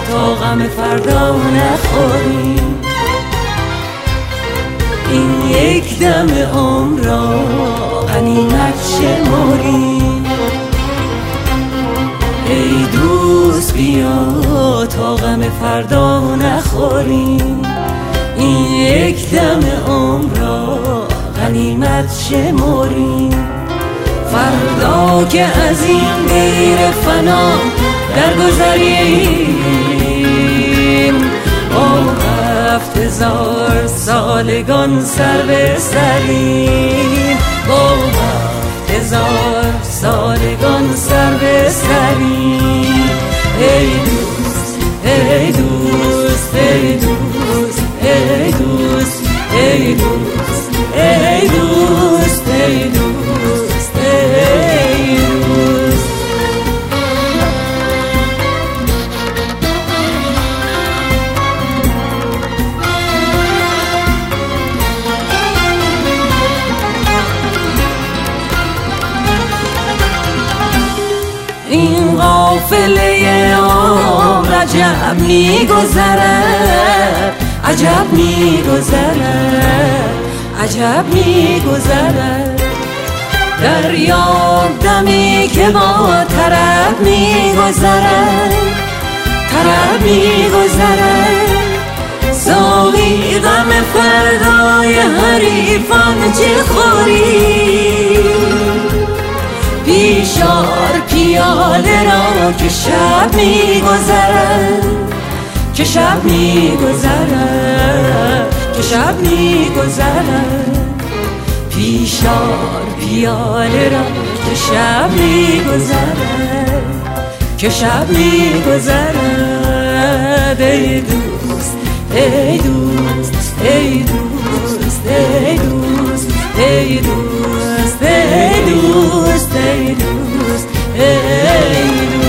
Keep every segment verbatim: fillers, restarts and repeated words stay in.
تا غم فردا نخوریم. این یک دم عمر را غنیمت شمریم. ای دوست بیا تا غم فردا نخوریم. این یک دم عمر را غنیمت شمریم. فردا که از این دیر فنا درگذریم، با هفت هزار سالگان سر به سریم. با هفت هزار سالگان سر به سریم. ای دوست ای دوست ای دوست ای دوست ای دوست ای دوست ای دوست ای دوست. این قافله عمر عجب می‌گذرد، عجب می‌گذرد، عجب می‌گذرد. دریاب دمی که با طرب می‌گذرد، طرب می‌گذرد. ساقی غم فردای حریفان چه خوری؟ بیشار پیاله را که شب می‌گذرد، که شب می‌گذرد، که شب می‌گذرد. پیشار پیاله را که شب می‌گذرد، که شب می‌گذرد. ای دوست ای دوست ای دوست ای دوست ای دوست ای دوست ای دوست ای دوست.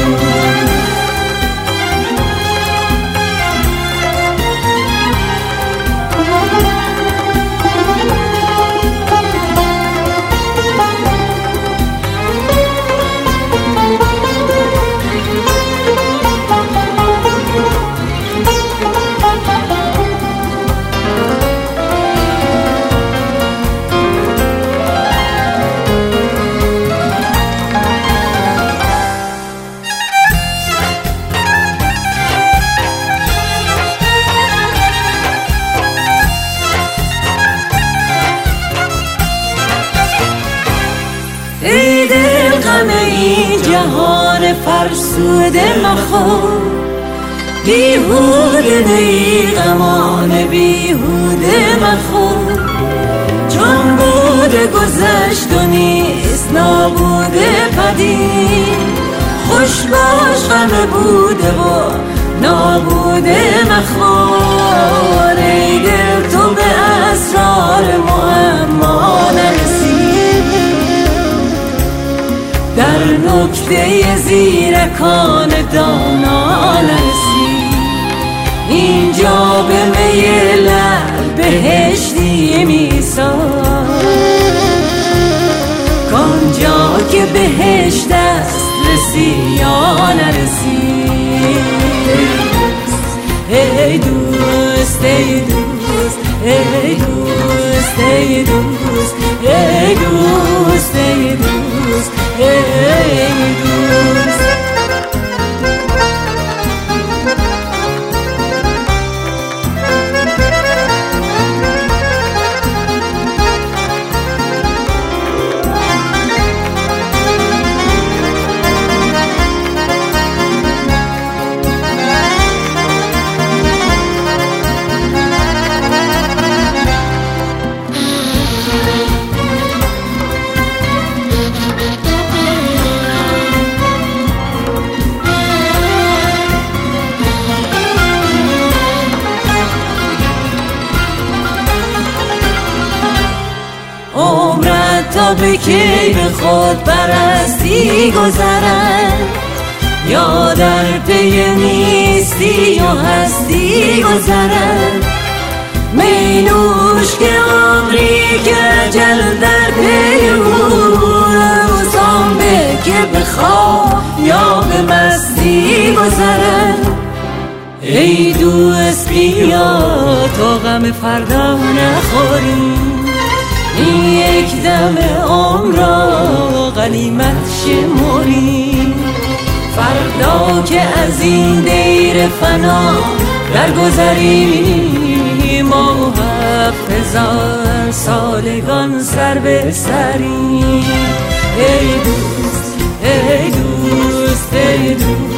ای دل غم این جهان فرسوده مخور، بیهوده ای غمان بیهوده مخور. چون بوده گذشت و نیست نابوده پدید، خوش باش غم بوده و نابوده مخور. ای دل تو به اسرار معما نرسی، در نکته زیرکان دانا نرسی. اینجا به می لعل بهشتی میسان، کانجا که بهشت است رسی یا نرسی. ای دوست ای دوست ای دوست ای دوست ای دوست ای دوست ای دوست. تا به کی به خود پرستی گذرد، یا در پی نیستی و هستی گذرد. می نوش که عمری که اجل در پی اوست، آن به که به خواب یا به مستی گذرد. ای دوست بیا تا غم فردا نخوریم، این یک دم عمر را غنیمت شمریم. فردا که از این دیر فنا درگذریم، ما هفت هزار سالگان سر به سریم. ای دوست ای دوست ای دوست